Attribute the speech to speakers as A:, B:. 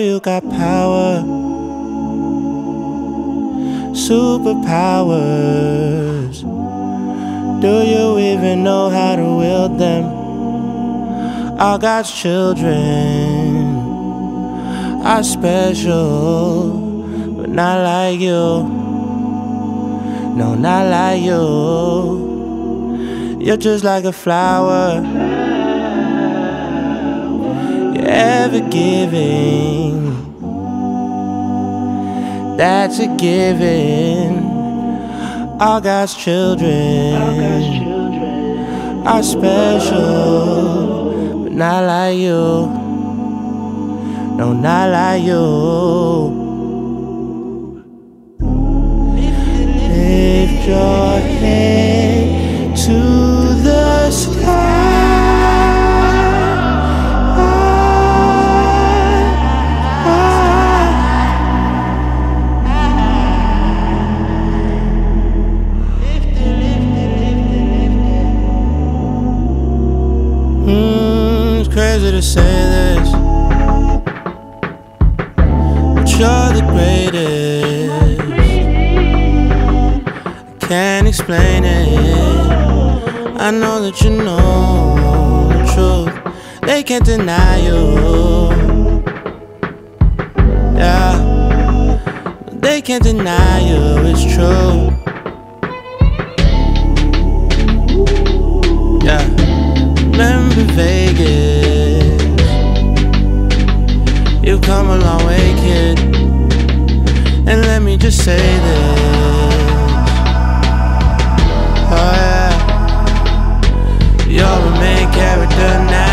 A: you got power, superpowers. Do you even know how to wield them? All God's children are special, but not like you. No, not like you. You're just like a flower. You're ever giving. That's a given. All God's children are special, but not like you. No, not like you. Lift your head to the sky. It's crazy to say this, but you're the greatest. I can't explain it. I know that you know the truth. They can't deny you. Yeah, they can't deny you. It's true. Yeah. Remember Vegas, you've come a long way, kid. And let me just say this, oh yeah, you're a main character now.